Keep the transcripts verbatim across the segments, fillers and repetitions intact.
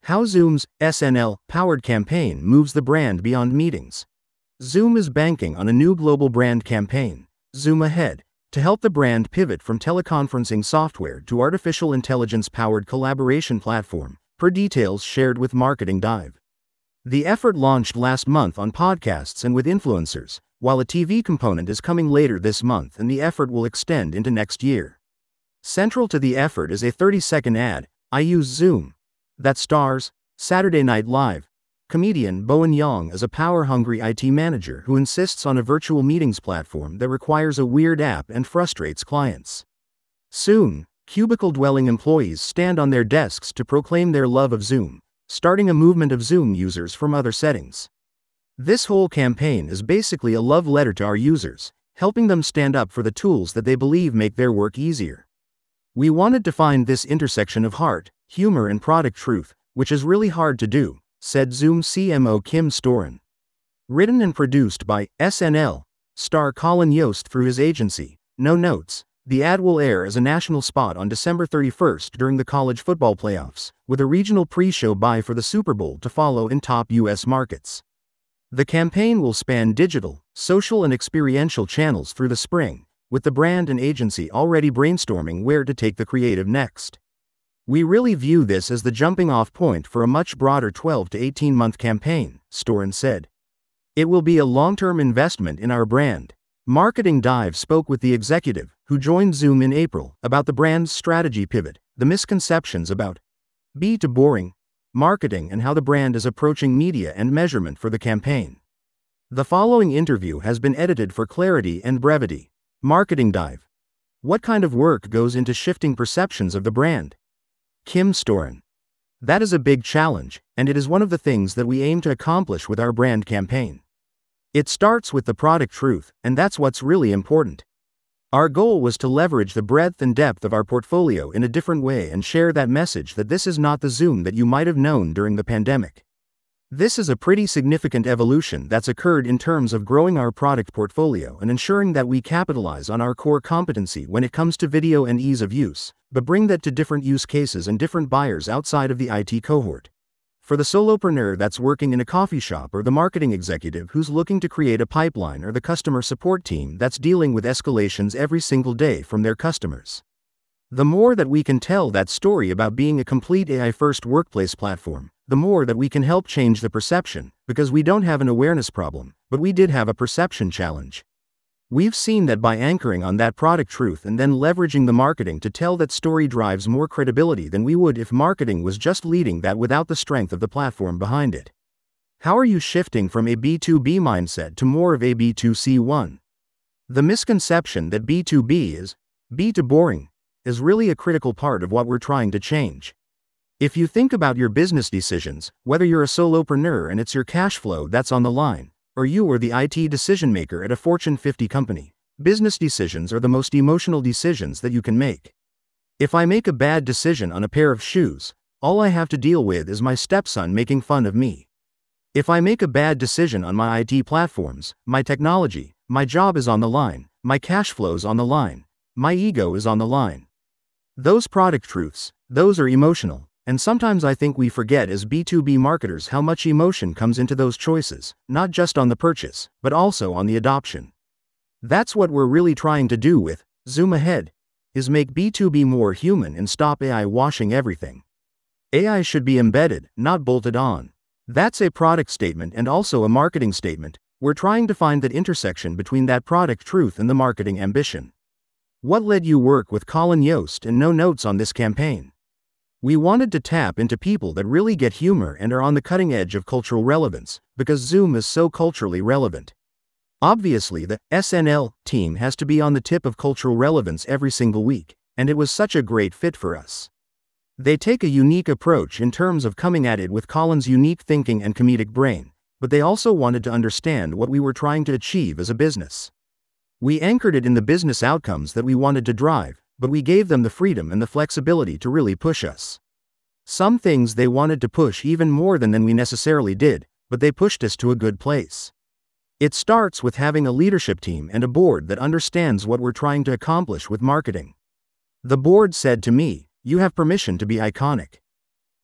How Zoom's S N L-powered campaign moves the brand beyond meetings. Zoom is banking on a new global brand campaign, Zoom Ahead, to help the brand pivot from teleconferencing software to artificial intelligence-powered collaboration platform, per details shared with Marketing Dive. The effort launched last month on podcasts and with influencers, while a T V component is coming later this month and the effort will extend into next year. Central to the effort is a thirty-second ad, "I use Zoom," that stars Saturday Night Live comedian Bowen Yang as a power-hungry I T manager who insists on a virtual meetings platform that requires a weird app and frustrates clients. Soon, cubicle-dwelling employees stand on their desks to proclaim their love of Zoom, starting a movement of Zoom users from other settings. This whole campaign is basically a love letter to our users, helping them stand up for the tools that they believe make their work easier. We wanted to find this intersection of heart, humor and product truth, which is really hard to do, said Zoom C M O Kim Storen. Written and produced by S N L star Colin Yost through his agency, No Notes, the ad will air as a national spot on December thirty-first during the college football playoffs, with a regional pre-show buy for the Super Bowl to follow in top U S markets. The campaign will span digital, social and experiential channels through the spring, with the brand and agency already brainstorming where to take the creative next. We really view this as the jumping-off point for a much broader twelve to eighteen month campaign, Storen said. It will be a long-term investment in our brand. Marketing Dive spoke with the executive, who joined Zoom in April, about the brand's strategy pivot, the misconceptions about B to boring marketing and how the brand is approaching media and measurement for the campaign. The following interview has been edited for clarity and brevity. Marketing Dive. What kind of work goes into shifting perceptions of the brand? Kim Storen. That is a big challenge, and it is one of the things that we aim to accomplish with our brand campaign. It starts with the product truth, and that's what's really important. Our goal was to leverage the breadth and depth of our portfolio in a different way and share that message that this is not the Zoom that you might have known during the pandemic. This is a pretty significant evolution that's occurred in terms of growing our product portfolio and ensuring that we capitalize on our core competency when it comes to video and ease of use, but bring that to different use cases and different buyers outside of the I T cohort. For the solopreneur that's working in a coffee shop or the marketing executive who's looking to create a pipeline or the customer support team that's dealing with escalations every single day from their customers. The more that we can tell that story about being a complete A I-first workplace platform, the more that we can help change the perception, because we don't have an awareness problem, but we did have a perception challenge. We've seen that by anchoring on that product truth and then leveraging the marketing to tell that story drives more credibility than we would if marketing was just leading that without the strength of the platform behind it. How are you shifting from a B two B mindset to more of a B two C one? The misconception that B two B is B to boring is really a critical part of what we're trying to change. If you think about your business decisions, whether you're a solopreneur and it's your cash flow that's on the line, or you are the I T decision maker at a Fortune fifty company, business decisions are the most emotional decisions that you can make. If I make a bad decision on a pair of shoes, all I have to deal with is my stepson making fun of me. If I make a bad decision on my I T platforms, my technology, my job is on the line, my cash flow's on the line, my ego is on the line. Those product truths, those are emotional, and sometimes I think we forget as B two B marketers how much emotion comes into those choices, not just on the purchase, but also on the adoption. That's what we're really trying to do with Zoom Ahead, is make B two B more human and stop A I washing everything. A I should be embedded, not bolted on. That's a product statement and also a marketing statement. We're trying to find that intersection between that product truth and the marketing ambition. What led you work with Colin Yost and No Notes on this campaign? We wanted to tap into people that really get humor and are on the cutting edge of cultural relevance, because Zoom is so culturally relevant. Obviously, the S N L team has to be on the tip of cultural relevance every single week, and it was such a great fit for us. They take a unique approach in terms of coming at it with Colin's unique thinking and comedic brain, but they also wanted to understand what we were trying to achieve as a business. We anchored it in the business outcomes that we wanted to drive, but we gave them the freedom and the flexibility to really push us. Some things they wanted to push even more than than we necessarily did, but they pushed us to a good place. It starts with having a leadership team and a board that understands what we're trying to accomplish with marketing. The board said to me, "You have permission to be iconic."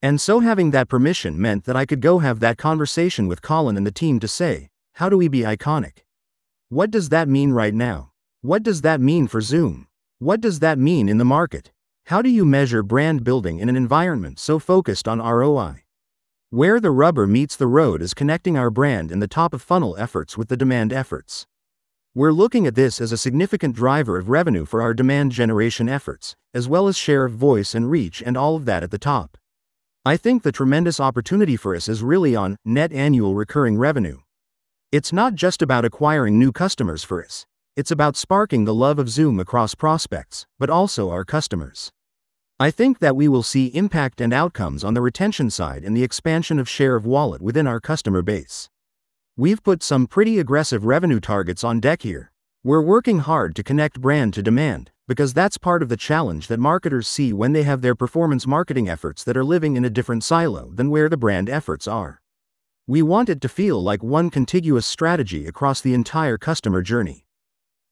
And so having that permission meant that I could go have that conversation with Colin and the team to say, how do we be iconic? What does that mean right now? What does that mean for Zoom? What does that mean in the market? How do you measure brand building in an environment so focused on R O I? Where the rubber meets the road is connecting our brand in the top-of-funnel efforts with the demand efforts. We're looking at this as a significant driver of revenue for our demand generation efforts, as well as share of voice and reach and all of that at the top. I think the tremendous opportunity for us is really on net annual recurring revenue. It's not just about acquiring new customers for us. It's about sparking the love of Zoom across prospects, but also our customers. I think that we will see impact and outcomes on the retention side and the expansion of share of wallet within our customer base. We've put some pretty aggressive revenue targets on deck here. We're working hard to connect brand to demand, because that's part of the challenge that marketers see when they have their performance marketing efforts that are living in a different silo than where the brand efforts are. We want it to feel like one contiguous strategy across the entire customer journey.